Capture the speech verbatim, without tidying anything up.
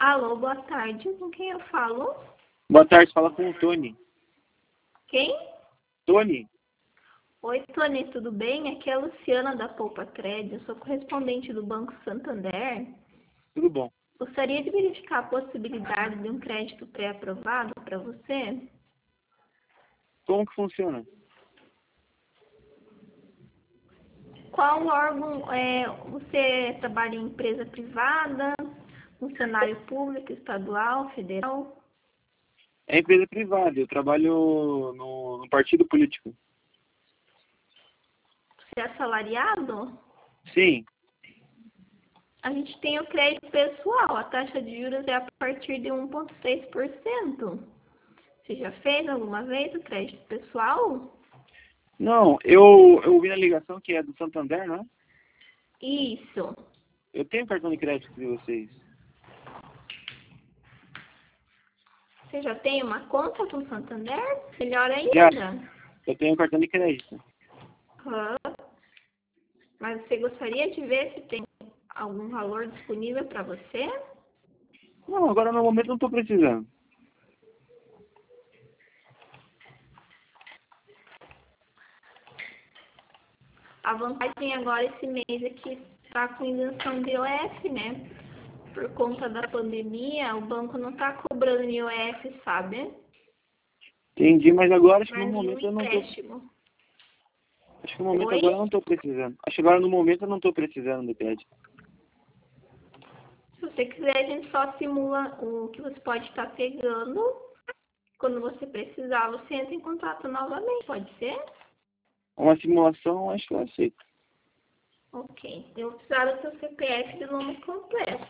Alô, boa tarde. Com quem eu falo? Boa tarde, fala com o Tony. Quem? Tony? Oi, Tony, tudo bem? Aqui é a Luciana da Poupa Crédito. Eu sou correspondente do Banco Santander. Tudo bom. Gostaria de verificar a possibilidade de um crédito pré-aprovado para você? Como que funciona? Qual órgão é, você trabalha em empresa privada, funcionário público, estadual, federal? É empresa privada, eu trabalho no, no partido político. Você é assalariado? Sim. A gente tem o crédito pessoal, a taxa de juros é a partir de um vírgula seis por cento. Você já fez alguma vez o crédito pessoal? Não, eu, eu vi na ligação que é do Santander, não é? Isso. Eu tenho cartão de crédito de vocês. Você já tem uma conta com o Santander? Melhor Já, ainda. eu tenho cartão de crédito. Aham. Mas você gostaria de ver se tem algum valor disponível para você? Não, agora no momento não estou precisando. A vantagem agora esse mês é que está com isenção de I O F, né? Por conta da pandemia, o banco não está cobrando I O F, sabe? Entendi, mas agora acho que no Mas nenhum momento eu não estou. empréstimo. Acho que no momento Oi? agora eu não estou precisando. Acho que agora no momento eu não estou precisando de crédito. Se você quiser, a gente só simula o que você pode estar pegando. Quando você precisar, você entra em contato novamente, pode ser? Uma simulação, acho que eu aceito. Ok. Eu vou precisar do seu C P F e do nome completo.